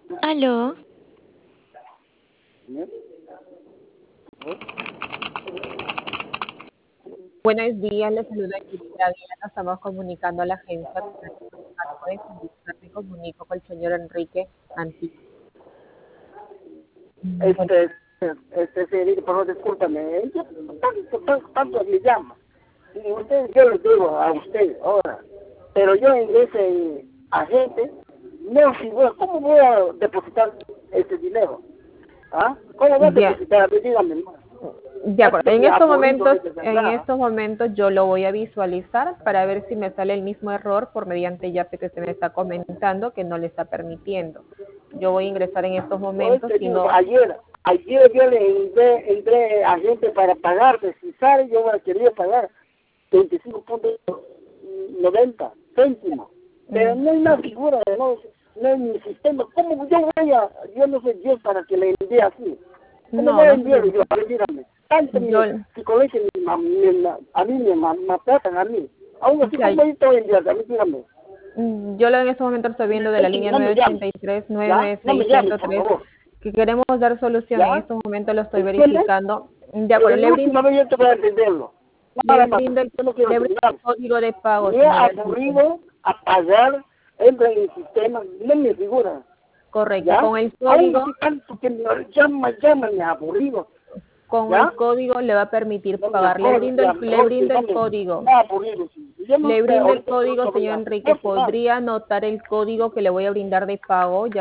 Aló, Buenos días, les saluda Cristian. Nos estamos comunicando a la agencia con el marco de conducta. Me comunico con el señor Enrique Antic. Bueno, Señorita, por favor, discúlpame. Ella tanto me llama. Y usted, yo le digo a usted ahora, pero yo en ese agente no figura. ¿Cómo voy a depositar ese dinero? ¿Ah? ¿Cómo voy a ya, depositar? A ver, dígame más. de acuerdo. Me aburrido de En verdad. estos momentos yo lo voy a visualizar para ver si me sale el mismo error por mediante YAPE que se me está comentando que no le está permitiendo. Yo voy a ingresar en estos Hoy momentos, te si digo, no, ayer yo le entré a gente para pagarme. Si sale, yo quería pagar 25,90 céntimos. Pero no hay una figura, no hay ni sistema. ¿Cómo yo no soy Dios para que le envíe así? ¿Cómo no, voy a no se enviar yo? preocupe. A ver, dígame. Tanto mi Yo, psicología a mí me maltratan a mí. Aún así, ya, ¿cómo yo te voy a enviar? A mí, dígame. Yo en este momento estoy viendo de la línea No me llames, ¿ya? No me llames, por 983-996-103 favor, que queremos dar solución. En ¿ya? estos momentos lo estoy ¿Entiendes? verificando. De acuerdo, La última vez yo te voy a entenderlo. le Nada más, brindo el, yo no quiero le brindo terminar. el código de pago, Me he señor Enrique. aburrido a pagar, entra en el sistema, no me figura, Correcto, ¿ya? con el Aún código, así tanto que me me aburrido, con el ¿ya? código le va a permitir No, pagar. Le mejor que brindo no el me, código. me ha aburrido. Sí. Yo no Le sé, brindo el ahorita código, no voy señor a, Enrique. no sé nada. ¿Podría anotar el código que le voy a brindar de pago? Ya